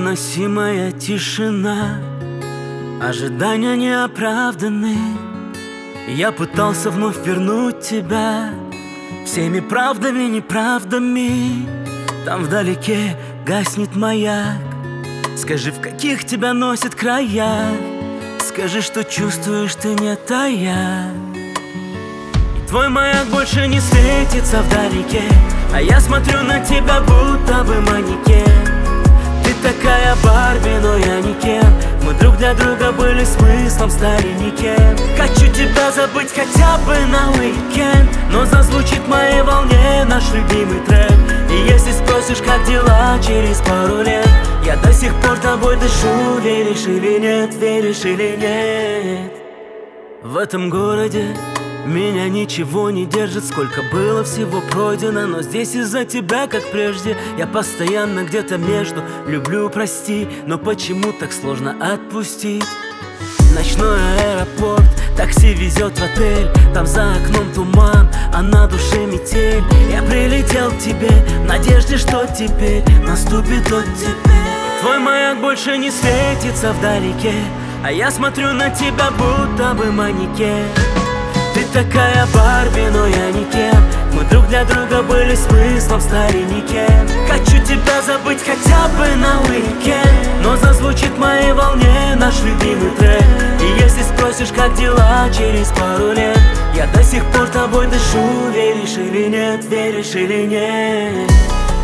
Невыносимая тишина, ожидания неоправданы. Я пытался вновь вернуть тебя всеми правдами, неправдами. Там вдалеке гаснет маяк. Скажи, в каких тебя носит края. Скажи, что чувствуешь ты, не тая. И твой маяк больше не светится вдалеке, а я смотрю на тебя, будто бы манекен. Ты такая Барби, но я не Кен. Мы друг для друга были смыслом, стали никем. Хочу тебя забыть хотя бы на уикенд, но зазвучит в моей волне наш любимый трек. И если спросишь, как дела через пару лет, я до сих пор тобой дышу. Веришь или нет, веришь или нет? В этом городе меня ничего не держит. Сколько было всего пройдено, но здесь из-за тебя, как прежде, я постоянно где-то между. Люблю, прости, но почему так сложно отпустить? Ночной аэропорт, такси везет в отель. Там за окном туман, а на душе метель. Я прилетел к тебе в надежде, что теперь наступит оттепель. Твой маяк больше не светится вдалеке, а я смотрю на тебя, будто бы манекен. Ты такая Барби, но я не Кен. Мы друг для друга были смыслом, стали никем. Хочу тебя забыть хотя бы на уикенд, но зазвучит в моей волне наш любимый трек. И если спросишь, как дела через пару лет, я до сих пор тобой дышу. Веришь или нет, веришь или нет?